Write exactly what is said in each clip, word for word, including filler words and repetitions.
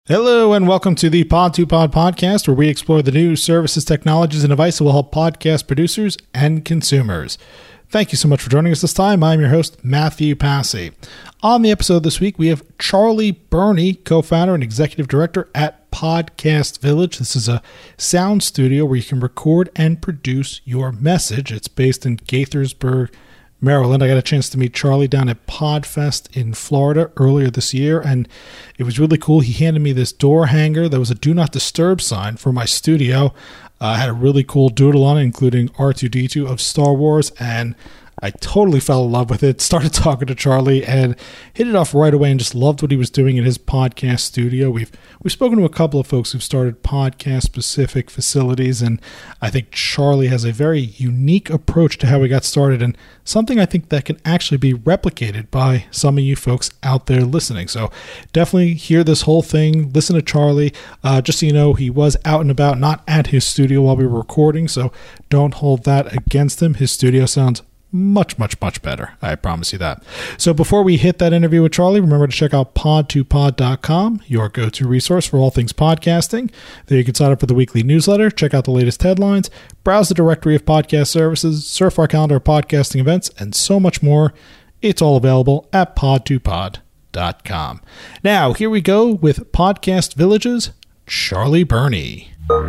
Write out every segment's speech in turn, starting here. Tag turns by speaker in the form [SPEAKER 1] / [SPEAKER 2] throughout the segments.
[SPEAKER 1] Hello and welcome to the Pod to Pod podcast, where we explore the news, services, technologies, and devices that will help podcast producers and consumers. Thank you so much for joining us this time. I'm your host, Matthew Passy. On the episode this week, we have Charlie Burney, co-founder and executive director at Podcast Village. This is a sound studio where you can record and produce your message. It's based in Gaithersburg, Maryland. I got a chance to meet Charlie down at PodFest in Florida earlier this year, and it was really cool. He handed me this door hanger that was a Do Not Disturb sign for my studio. Uh, I had a really cool doodle on it, including R two D two of Star Wars, and I totally fell in love with it. Started talking to Charlie and hit it off right away and just loved what he was doing in his podcast studio. We've we've spoken to a couple of folks who've started podcast-specific facilities, and I think Charlie has a very unique approach to how he got started, and something I think that can actually be replicated by some of you folks out there listening. So definitely hear this whole thing. Listen to Charlie. Uh, just so you know, he was out and about, not at his studio while we were recording, so don't hold that against him. His studio sounds much, much, much better. I promise you that. So before we hit that interview with Charlie, remember to check out pod to pod dot com, your go-to resource for all things podcasting. There you can sign up for the weekly newsletter, check out the latest headlines, browse the directory of podcast services, surf our calendar of podcasting events, and so much more. It's all available at pod to pod dot com. Now, here we go with Podcast Village's Charlie Burney.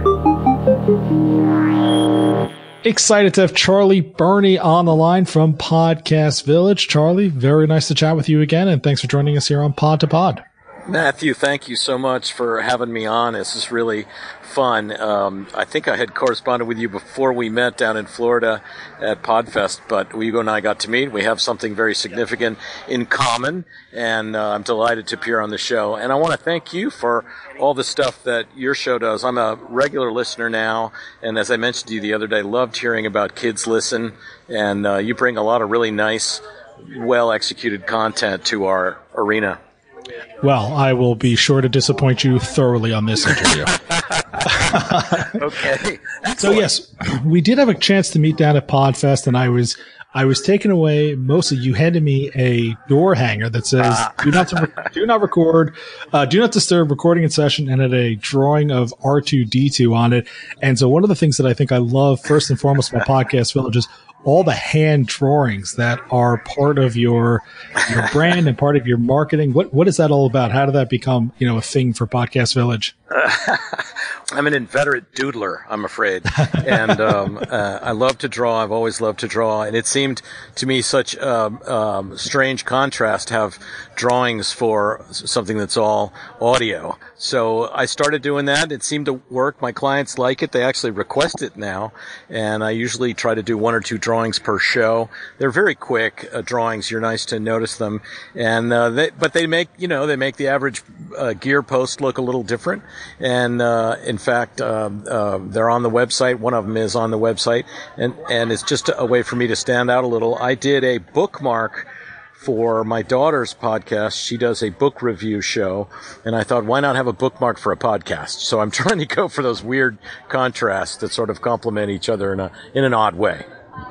[SPEAKER 1] Excited to have Charlie Burney on the line from Podcast Village. Charlie, very nice to chat with you again, and thanks for joining us here on Pod to Pod.
[SPEAKER 2] Matthew, thank you so much for having me on. This is really fun. Um, I think I had corresponded with you before we met down in Florida at PodFest, but Hugo and I got to meet. We have something very significant in common, and uh, I'm delighted to appear on the show. And I want to thank you for all the stuff that your show does. I'm a regular listener now, and as I mentioned to you the other day, loved hearing about Kids Listen, and uh, you bring a lot of really nice, well-executed content to our arena.
[SPEAKER 1] Well, I will be sure to disappoint you thoroughly on this interview.
[SPEAKER 2] Okay.
[SPEAKER 1] So yes, we did have a chance to meet down at PodFest, and I was I was taken away. Mostly, you handed me a door hanger that says "Do not to re- do not record, uh, do not disturb recording in session," and had a drawing of R two D two on it. And so, one of the things that I think I love first and foremost about Podcast Village is all the hand drawings that are part of your your brand and part of your marketing. What what is that all about? How did that become, you know, a thing for Podcast Village?
[SPEAKER 2] Uh, I'm an inveterate doodler, I'm afraid, and um, uh, I love to draw. I've always loved to draw, and it seemed to me such a um, um, strange contrast to have drawings for something that's all audio. So I started doing that. It seemed to work. My clients like it. They actually request it now, and I usually try to do one or two drawings per show. They're very quick uh, drawings. You're nice to notice them, and uh, they, but they make you know they make the average uh, gear post look a little different. And uh, in fact, uh, uh, they're on the website. One of them is on the website, and and it's just a way for me to stand out a little. I did a bookmark for my daughter's podcast. She does a book review show, and I thought, why not have a bookmark for a podcast? So I'm trying to go for those weird contrasts that sort of complement each other in a in an odd way.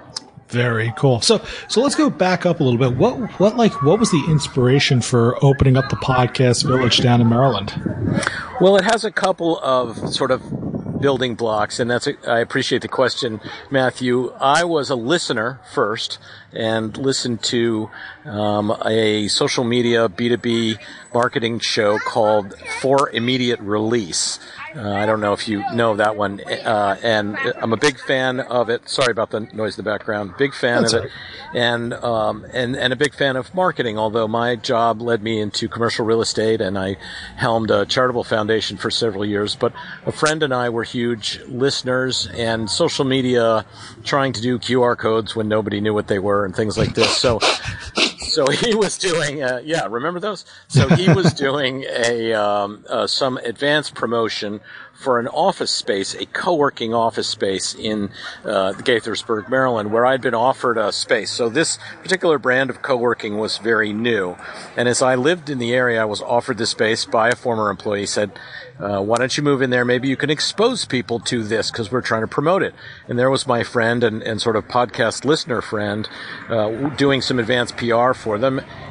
[SPEAKER 1] Very cool. So, so let's go back up a little bit. What, what, like, what was the inspiration for opening up the Podcast Village down in Maryland?
[SPEAKER 2] Well, it has a couple of sort of building blocks, and that's a, I appreciate the question, Matthew. I was a listener first and listened to um, a social media B two B marketing show called For Immediate Release. Uh, I don't know if you know that one, uh, and I'm a big fan of it. Sorry about the noise in the background. Big fan That's of it, right. and um, and and a big fan of marketing. Although my job led me into commercial real estate, and I helmed a charitable foundation for several years. But a friend and I were huge listeners, and social media, trying to do Q R codes when nobody knew what they were, and things like this. So. So he was doing, uh, yeah, remember those? So he was doing a um, uh, some advanced promotion for an office space, a co-working office space in uh, Gaithersburg, Maryland, where I'd been offered a space. So this particular brand of co-working was very new. And as I lived in the area, I was offered this space by a former employee. He said, uh, why don't you move in there? Maybe you can expose people to this because we're trying to promote it. And there was my friend and, and sort of podcast listener friend uh, doing some advanced P R for them.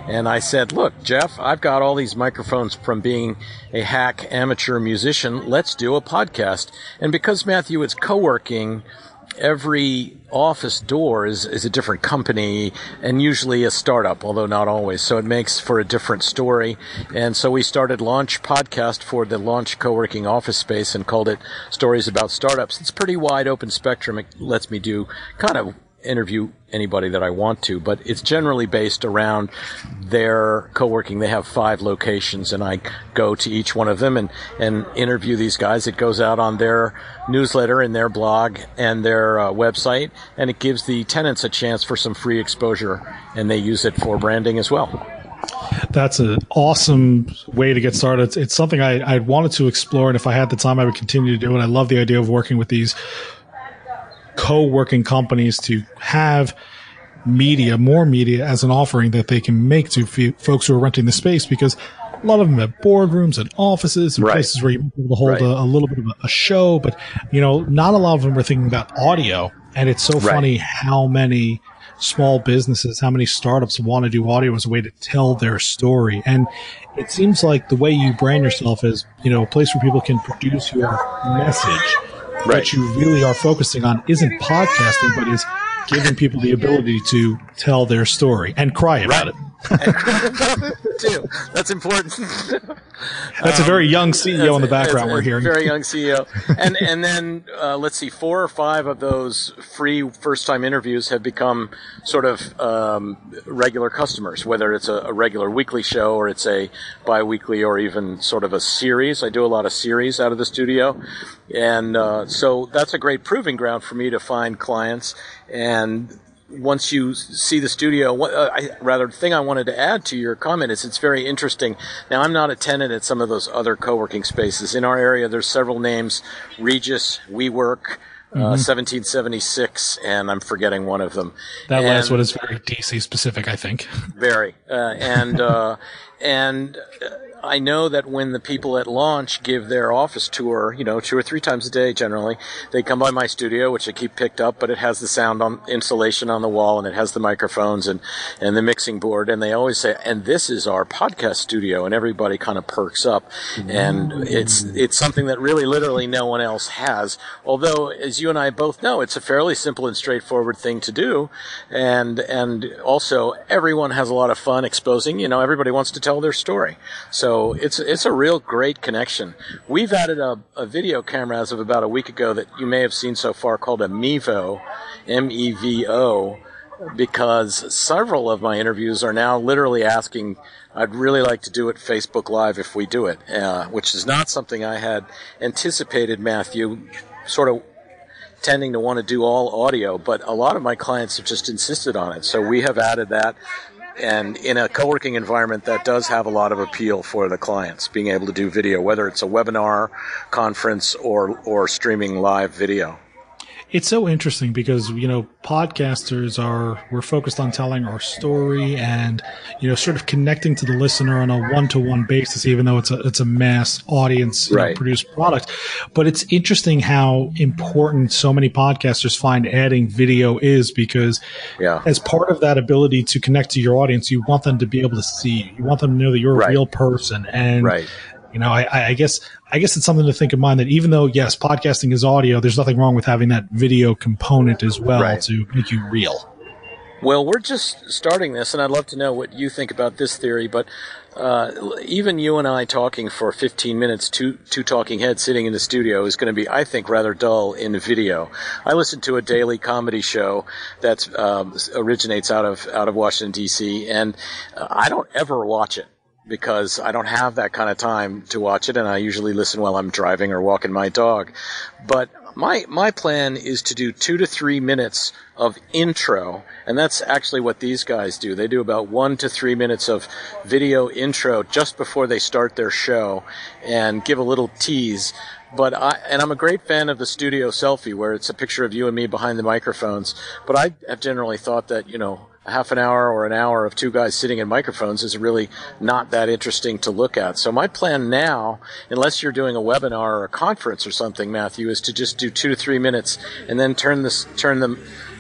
[SPEAKER 2] And I said, look, Jeff, I've got all these microphones from being a hack amateur musician. Let's do a podcast. And because, Matthew, it's co-working, every office door is, is a different company and usually a startup, although not always. So it makes for a different story. And so we started Launch Podcast for the Launch co-working office space and called it Stories About Startups. It's a pretty wide open spectrum. It lets me do kind of interview anybody that I want to, but it's generally based around their co-working. They have five locations, and I go to each one of them and, and interview these guys. It goes out on their newsletter and their blog and their uh, website, and it gives the tenants a chance for some free exposure, and they use it for branding as well.
[SPEAKER 1] That's an awesome way to get started. It's, it's something I, I wanted to explore, and if I had the time, I would continue to do it. I love the idea of working with these co-working companies to have media, more media as an offering that they can make to f- folks who are renting the space, because a lot of them have boardrooms and offices and right. places where you might be able to hold right. a, a little bit of a, a show, but you know, not a lot of them are thinking about audio. And it's so right. funny how many small businesses, how many startups want to do audio as a way to tell their story. And it seems like the way you brand yourself is, you know, a place where people can produce your message. Right. What you really are focusing on isn't podcasting, but is giving people the ability to tell their story and cry about right. it.
[SPEAKER 2] And cry about it too. That's important.
[SPEAKER 1] That's um, a very young C E O in the background we're hearing.
[SPEAKER 2] Very young C E O. And and then uh, let's see, four or five of those free first-time interviews have become sort of um, regular customers, whether it's a, a regular weekly show or it's a bi-weekly or even sort of a series. I do a lot of series out of the studio. And uh, so that's a great proving ground for me to find clients. And once you see the studio, what, uh, I, rather, the thing I wanted to add to your comment is it's very interesting. Now, I'm not a tenant at some of those other co-working spaces. In our area, there's several names: Regis, WeWork, mm-hmm. uh, seventeen seventy-six, and I'm forgetting one of them.
[SPEAKER 1] That
[SPEAKER 2] and,
[SPEAKER 1] last one is very D C specific, I think.
[SPEAKER 2] Very. Uh, and, uh, and, uh, I know that when the people at Launch give their office tour, you know, two or three times a day generally, they come by my studio, which I keep picked up, but it has the sound on installation on the wall, and it has the microphones and, and the mixing board, and they always say, and this is our podcast studio, and everybody kind of perks up. And it's it's something that really literally no one else has, although, as you and I both know, it's a fairly simple and straightforward thing to do, and and also everyone has a lot of fun exposing, you know, everybody wants to tell their story. So So it's it's a real great connection. We've added a, a video camera as of about a week ago that you may have seen so far called a Mevo, M E V O, because several of my interviews are now literally asking, I'd really like to do it Facebook Live if we do it, uh, which is not something I had anticipated, Matthew, sort of tending to want to do all audio, but a lot of my clients have just insisted on it. So we have added that. And in a co-working environment, that does have a lot of appeal for the clients, being able to do video, whether it's a webinar, conference, or or streaming live video.
[SPEAKER 1] It's so interesting because, you know, podcasters are, we're focused on telling our story and, you know, sort of connecting to the listener on a one-to-one basis, even though it's a, it's a mass audience
[SPEAKER 2] right.
[SPEAKER 1] know, produced product. But it's interesting how important so many podcasters find adding video is, because
[SPEAKER 2] yeah.
[SPEAKER 1] as part of that ability to connect to your audience, you want them to be able to see you. You want them to know that you're a
[SPEAKER 2] right.
[SPEAKER 1] real person. And,
[SPEAKER 2] right.
[SPEAKER 1] you know, I, I guess, I guess it's something to think of mind that even though, yes, podcasting is audio, there's nothing wrong with having that video component as well right. to make you real.
[SPEAKER 2] Well, we're just starting this, and I'd love to know what you think about this theory, but uh, even you and I talking for fifteen minutes, two, two talking heads sitting in the studio is going to be, I think, rather dull in the video. I listen to a daily comedy show that um, originates out of, out of Washington, D C, and uh, I don't ever watch it, because I don't have that kind of time to watch it, and I usually listen while I'm driving or walking my dog. But my my plan is to do two to three minutes of intro, and that's actually what these guys do. They do about one to three minutes of video intro just before they start their show and give a little tease. But I, and I'm a great fan of the studio selfie where it's a picture of you and me behind the microphones. But I have generally thought that, you know, a half an hour or an hour of two guys sitting in microphones is really not that interesting to look at. So my plan now, unless you're doing a webinar or a conference or something, Matthew, is to just do two to three minutes and then turn this, turn them,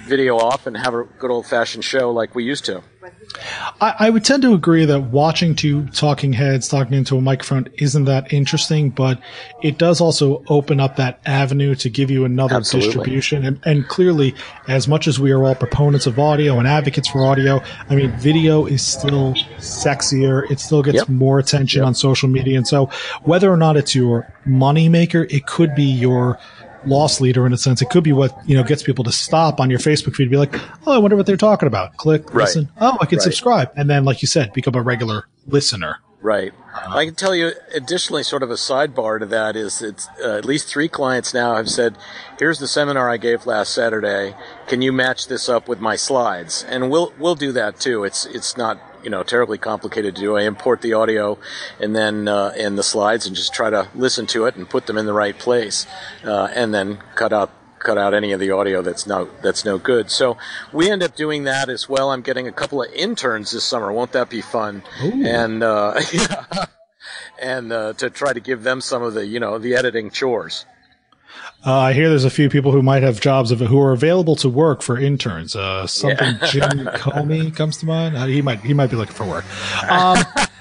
[SPEAKER 2] video off and have a good old-fashioned show like we used to.
[SPEAKER 1] I, I would tend to agree that watching two talking heads talking into a microphone isn't that interesting, but it does also open up that avenue to give you another
[SPEAKER 2] Absolutely.
[SPEAKER 1] distribution. And, and clearly, as much as we are all proponents of audio and advocates for audio, I mean, video is still sexier. It still gets
[SPEAKER 2] Yep.
[SPEAKER 1] more attention
[SPEAKER 2] Yep.
[SPEAKER 1] on social media. And so whether or not it's your money maker, it could be your loss leader in a sense. It could be what, you know, gets people to stop on your Facebook feed and be like, oh, I wonder what they're talking about. Click,
[SPEAKER 2] Right.
[SPEAKER 1] listen. Oh, I can
[SPEAKER 2] Right.
[SPEAKER 1] subscribe. And then, like you said, become a regular listener.
[SPEAKER 2] Right. I can tell you, additionally, sort of a sidebar to that is it's uh, at least three clients now have said, here's the seminar I gave last Saturday. Can you match this up with my slides? And we'll we'll do that too. It's it's not, you know, terribly complicated to do. I import the audio and then uh, and the slides and just try to listen to it and put them in the right place, uh, and then cut out cut out any of the audio that's no that's no good. So we end up doing that as well. I'm getting a couple of interns this summer. Won't that be fun?
[SPEAKER 1] Ooh.
[SPEAKER 2] And uh, yeah, and uh, to try to give them some of the you know the editing chores.
[SPEAKER 1] Uh, I hear there's a few people who might have jobs of who are available to work for interns. Uh, something
[SPEAKER 2] Yeah.
[SPEAKER 1] Jim Comey comes to mind. Uh, he might he might be looking for work. Um,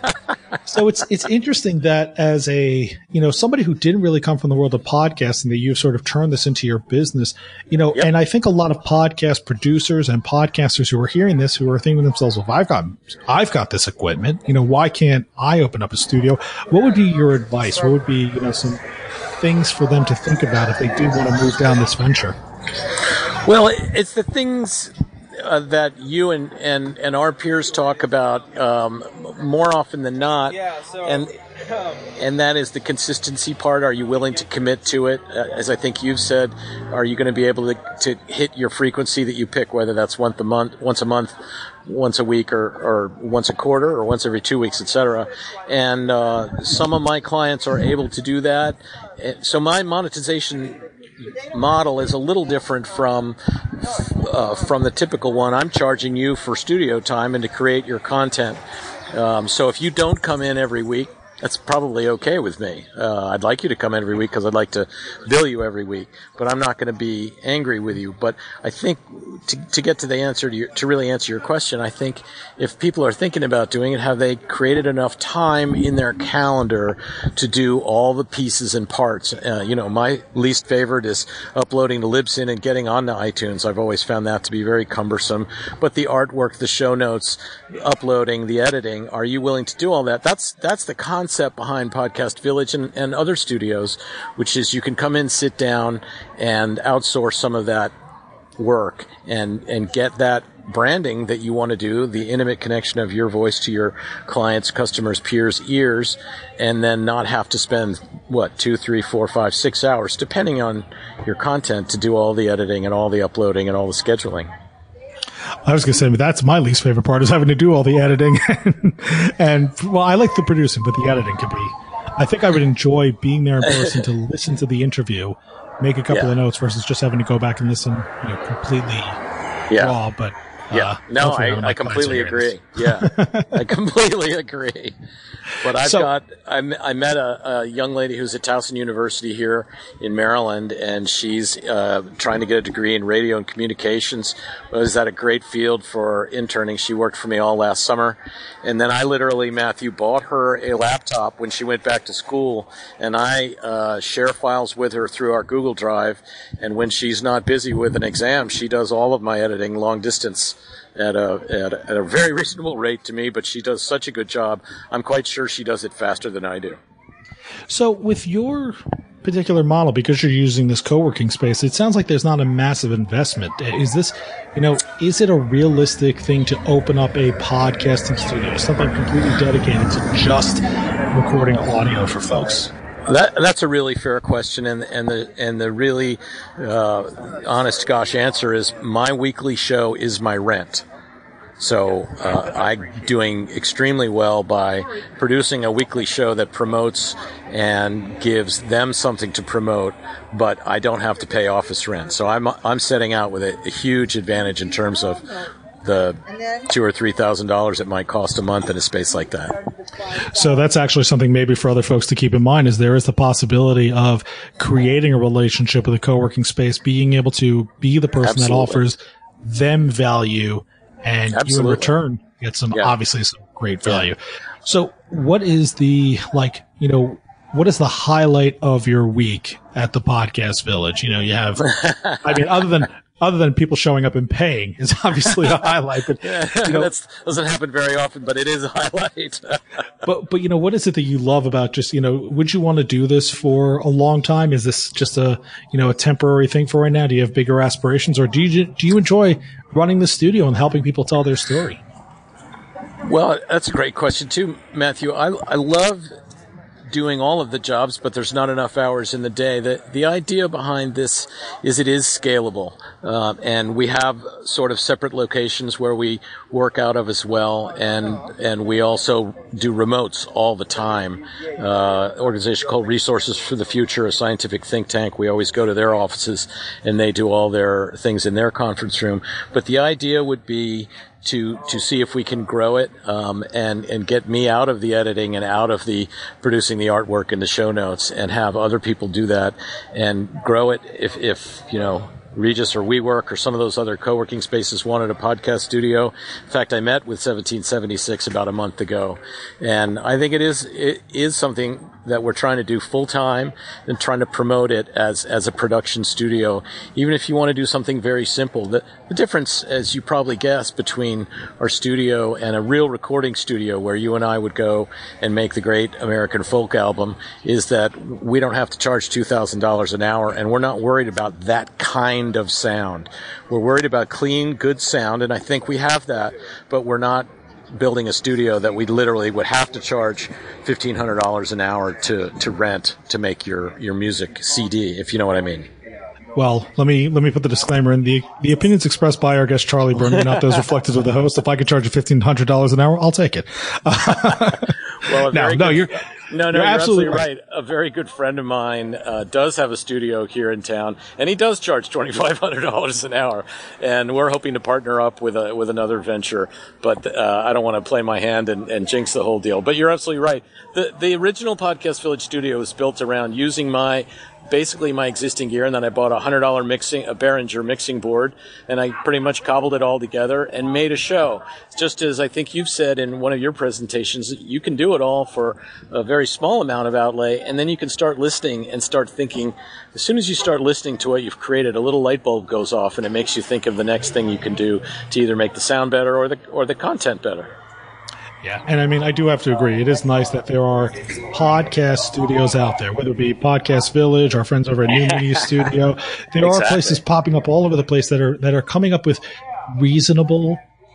[SPEAKER 1] so it's it's interesting that as a you know somebody who didn't really come from the world of podcasting, that you've sort of turned this into your business. You know,
[SPEAKER 2] Yep.
[SPEAKER 1] and I think a lot of podcast producers and podcasters who are hearing this, who are thinking to themselves, "Well, if I've got I've got this equipment, you know, why can't I open up a studio?" What would be your advice? What would be you know some things for them to think about if they do want to move down this venture?
[SPEAKER 2] Well, it's the things uh, that you and, and, and our peers talk about um, more often than not, and and that is the consistency part. Are you willing to commit to it? Uh, as I think you've said, are you going to be able to, to hit your frequency that you pick, whether that's once a month, once a month, once a week, or, or once a quarter, or once every two weeks, et cetera. And uh, some of my clients are able to do that. So my monetization model is a little different from uh, from the typical one. I'm charging you for studio time and to create your content. Um, so if you don't come in every week, that's probably okay with me. Uh, I'd like you to come every week because I'd like to bill you every week, but I'm not going to be angry with you. But I think to, to get to the answer to, your, to really answer your question, I think if people are thinking about doing it, have they created enough time in their calendar to do all the pieces and parts? Uh, you know, my least favorite is uploading to Libsyn and getting onto iTunes. I've always found that to be very cumbersome. But the artwork, the show notes, uploading, the editing, are you willing to do all that? That's that's the concept behind Podcast Village and, and other studios, which is you can come in, sit down, and outsource some of that work and, and get that branding that you want to do, the intimate connection of your voice to your clients, customers, peers' ears, and then not have to spend, what, two, three, four, five, six hours, depending on your content, to do all the editing and all the uploading and all the scheduling.
[SPEAKER 1] I was going to say, but that's my least favorite part, is having to do all the editing. and, and, well, I like the producing, but the editing could be, I think I would enjoy being there in person to listen to the interview, make a couple
[SPEAKER 2] Yeah.
[SPEAKER 1] of notes versus just having to go back and listen, you know, completely
[SPEAKER 2] Yeah.
[SPEAKER 1] raw. But
[SPEAKER 2] Yeah,
[SPEAKER 1] uh,
[SPEAKER 2] no,
[SPEAKER 1] hopefully none of
[SPEAKER 2] I,
[SPEAKER 1] my
[SPEAKER 2] I
[SPEAKER 1] clients
[SPEAKER 2] completely
[SPEAKER 1] are hearing
[SPEAKER 2] agree. Yeah, I completely agree. But I've
[SPEAKER 1] So-
[SPEAKER 2] got, I, m- I met a, a young lady who's at Towson University here in Maryland, and she's uh, trying to get a degree in radio and communications. Was at a great field for interning. She worked for me all last summer. And then I literally, Matthew, bought her a laptop when she went back to school, and I uh, share files with her through our Google Drive. And when she's not busy with an exam, she does all of my editing long distance at a, at a at a very reasonable rate to me, but she does such a good job. I'm quite sure she does it faster than I do.
[SPEAKER 1] So with your particular model, because you're using this co-working space, it sounds like there's not a massive investment. Is this, you know, is it a realistic thing to open up a podcasting studio, something completely dedicated to just recording audio for folks?
[SPEAKER 2] That, that's a really fair question, and and the and the really uh, honest gosh answer is my weekly show is my rent. So uh, I'm doing extremely well by producing a weekly show that promotes and gives them something to promote, but I don't have to pay office rent. So I'm I'm setting out with a, a huge advantage in terms of the two or three thousand dollars it might cost a month in a space like that.
[SPEAKER 1] So that's actually something maybe for other folks to keep in mind, is there is the possibility of creating a relationship with a co-working space, being able to be the person
[SPEAKER 2] Absolutely.
[SPEAKER 1] that offers them value, and
[SPEAKER 2] Absolutely.
[SPEAKER 1] you in return get some,
[SPEAKER 2] yeah.
[SPEAKER 1] obviously some great value. Yeah. So what is the, like, you know, what is the highlight of your week at the Podcast Village? You know, you have, I mean, other than, other than people showing up and paying is obviously a highlight, but you know,
[SPEAKER 2] that doesn't happen very often, but it is a highlight.
[SPEAKER 1] but, but, you know, what is it that you love about just, you know, would you want to do this for a long time? Is this just a, you know, a temporary thing for right now? Do you have bigger aspirations, or do you, do you enjoy running the studio and helping people tell their story?
[SPEAKER 2] Well, that's a great question too, Matthew. I, I love doing all of the jobs, but there's not enough hours in the day. The, the idea behind this is it is scalable. Uh, and we have sort of separate locations where we work out of as well. And, and we also do remotes all the time. Uh, organization called Resources for the Future, a scientific think tank. We always go to their offices and they do all their things in their conference room. But the idea would be to to see if we can grow it um, and and get me out of the editing and out of the producing the artwork and the show notes, and have other people do that and grow it. If if you know Regis or WeWork or some of those other co-working spaces wanted a podcast studio. In fact, I met with seventeen seventy-six about a month ago, and I think it is it is something that we're trying to do full time and trying to promote it as as a production studio. Even if you want to do something very simple, the, the difference, as you probably guessed, between our studio and a real recording studio where you and I would go and make the great American folk album is that we don't have to charge two thousand dollars an hour, and we're not worried about that kind of sound. We're worried about clean, good sound, and I think we have that, but we're not building a studio that we literally would have to charge fifteen hundred dollars an hour to, to rent to make your, your music C D, if you know what I mean.
[SPEAKER 1] Well, let me let me put the disclaimer in. The the opinions expressed by our guest Charlie Burney, not those reflected of the host. If I could charge you fifteen hundred dollars an hour, I'll take it.
[SPEAKER 2] Well,
[SPEAKER 1] no, no,
[SPEAKER 2] good,
[SPEAKER 1] you're
[SPEAKER 2] no, no,
[SPEAKER 1] you're
[SPEAKER 2] you're absolutely,
[SPEAKER 1] absolutely
[SPEAKER 2] right. A very good friend of mine uh, does have a studio here in town, and he does charge twenty five hundred dollars an hour. And we're hoping to partner up with a with another venture, but uh, I don't want to play my hand and, and jinx the whole deal. But you're absolutely right. The the original Podcast Village studio was built around using my. basically my existing gear, and then I bought a one hundred dollars mixing, a Behringer mixing board, and I pretty much cobbled it all together and made a show. Just as I think you've said in one of your presentations, you can do it all for a very small amount of outlay, and then you can start listening and start thinking. As soon as you start listening to what you've created, a little light bulb goes off, and it makes you think of the next thing you can do to either make the sound better or the or the content better.
[SPEAKER 1] Yeah, and I mean, I do have to agree. It is nice that there are podcast studios out there, whether it be Podcast Village, our friends over at New Media Studio. There exactly. are places popping up all over the place that are that are coming up with reasonable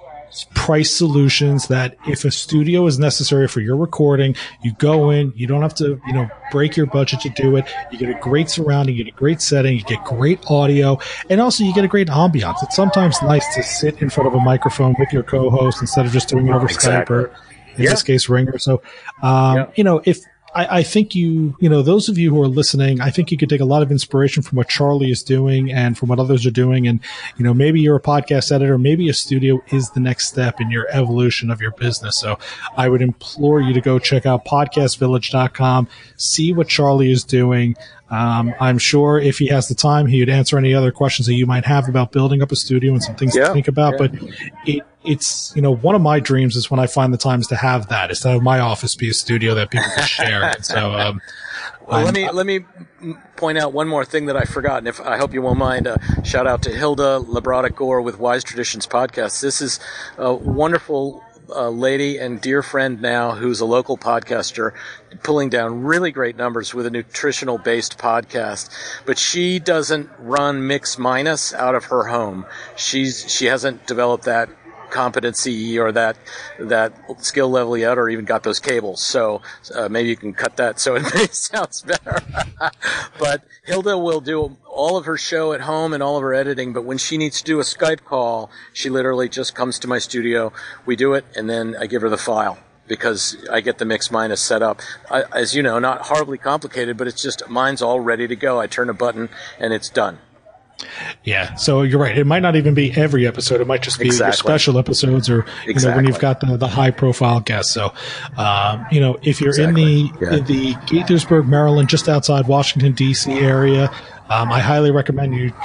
[SPEAKER 1] price solutions that if a studio is necessary for your recording, you go in, you don't have to, you know, break your budget to do it. You get a great surrounding, you get a great setting, you get great audio, and also you get a great ambiance. It's sometimes nice to sit in front of a microphone with your co-host instead of just doing it over exactly. Skype or, in yeah. this case, Ringer. So, um, yeah. you know, if I, I think you, you know, those of you who are listening, I think you could take a lot of inspiration from what Charlie is doing and from what others are doing. And, you know, maybe you're a podcast editor, maybe a studio is the next step in your evolution of your business. So I would implore you to go check out podcast village dot com, see what Charlie is doing. Um, I'm sure if he has the time, he would answer any other questions that you might have about building up a studio and some things yeah, to think about. Yeah. But it, it's, you know, one of my dreams is when I find the times to have that, is to have my office be a studio that people can share. And so, um,
[SPEAKER 2] well, I'm, let me let me point out one more thing that I forgot, and if I hope you won't mind. Uh, shout out to Hilda Labrada Gore with Wise Traditions Podcast. This is a wonderful uh, lady and dear friend now who's a local podcaster, pulling down really great numbers with a nutritional based podcast. But she doesn't run Mix Minus out of her home. She's she hasn't developed that competency or that that skill level yet, or even got those cables. So uh, maybe you can cut that so it sounds better. But Hilda will do all of her show at home and all of her editing, but when she needs to do a Skype call, she literally just comes to my studio. We do it, and then I give her the file, because I get the Mix Minus set up. I, as you know, not horribly complicated, but it's just mine's all ready to go. I turn a button, and it's done.
[SPEAKER 1] Yeah, so you're right. It might not even be every episode. It might just be exactly. your special episodes, or you exactly. know, when you've got the, the high profile guests. So, um, you know, if you're exactly. in the yeah. in the Gaithersburg, Maryland, just outside Washington D C area, um, I highly recommend you you know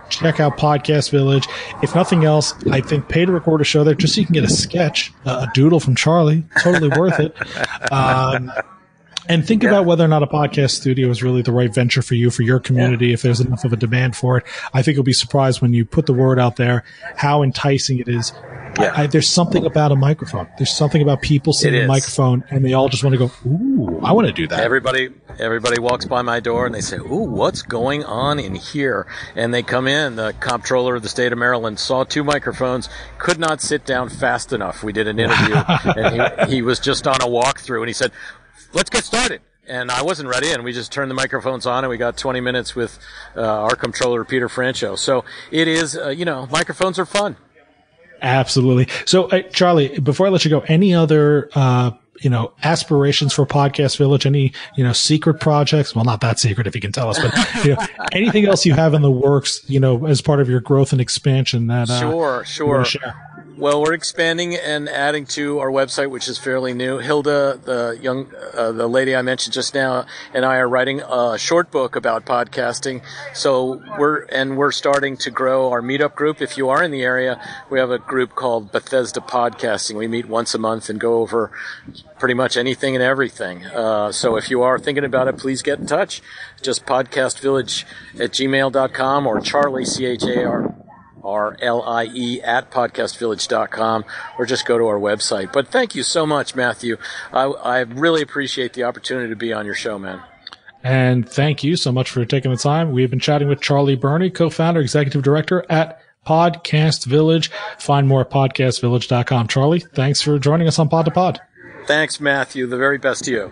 [SPEAKER 1] check out Podcast Village. If nothing else, I think pay to record a show there just so you can get a sketch, uh, a doodle from Charlie. Totally worth it. Um, and think yeah. about whether or not a podcast studio is really the right venture for you, for your community, yeah. if there's enough of a demand for it. I think you'll be surprised when you put the word out there how enticing it is. Yeah. I, I, there's something about a microphone. There's something about people seeing a microphone, and they all just want to go, ooh, I want to do that.
[SPEAKER 2] Everybody everybody walks by my door, and they say, ooh, what's going on in here? And they come in. The comptroller of the state of Maryland saw two microphones, could not sit down fast enough. We did an interview, and he, he was just on a walkthrough, and he said, let's get started. And I wasn't ready, and we just turned the microphones on, and we got twenty minutes with uh, our comptroller, Peter Francho. So it is, uh, you know, microphones are fun.
[SPEAKER 1] Absolutely. So, uh, Charlie, before I let you go, any other, uh, you know, aspirations for Podcast Village? Any, you know, secret projects? Well, not that secret if you can tell us, but you know, anything else you have in the works, you know, as part of your growth and expansion that, uh,
[SPEAKER 2] sure, sure. Well, we're expanding and adding to our website, which is fairly new. Hilda, the young, uh, the lady I mentioned just now, and I are writing a short book about podcasting. So we're, and we're starting to grow our meetup group. If you are in the area, we have a group called Bethesda Podcasting. We meet once a month and go over pretty much anything and everything. Uh, so if you are thinking about it, please get in touch. Just podcastvillage at gmail dot com or Charlie, C H A R. R L I E at podcastvillage dot com, or just go to our website. But thank you so much, Matthew. I, I really appreciate the opportunity to be on your show, man.
[SPEAKER 1] And thank you so much for taking the time. We've been chatting with Charlie Burney, co-founder, executive director at Podcast Village. Find more at podcast village dot com. Charlie, thanks for joining us on Pod to Pod.
[SPEAKER 2] Thanks, Matthew. The very best to you.